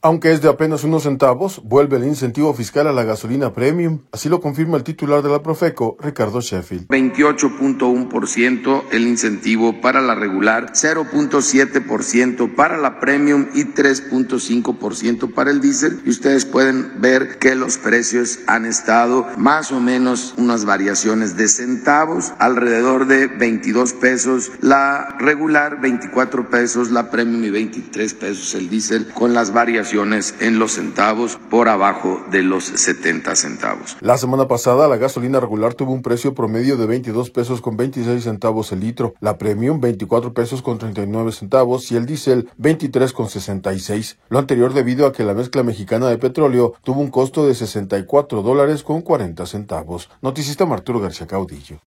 Aunque es de apenas unos centavos, vuelve el incentivo fiscal a la gasolina premium. Así lo confirma el titular de la Profeco, Ricardo Sheffield. 28.1% el incentivo para la regular, 0.7% para la premium y 3.5% para el diésel. Y ustedes pueden ver que los precios han estado más o menos unas variaciones de centavos, alrededor de 22 pesos la regular, 24 pesos la premium y 23 pesos el diésel, con las variaciones en los centavos por abajo de los 70 centavos. La semana pasada la gasolina regular tuvo un precio promedio de 22 pesos con 26 centavos el litro, la premium 24 pesos con 39 centavos y el diésel 23 con 66. Lo anterior debido a que la mezcla mexicana de petróleo tuvo un costo de $64 con 40 centavos. Noticista Arturo García Caudillo.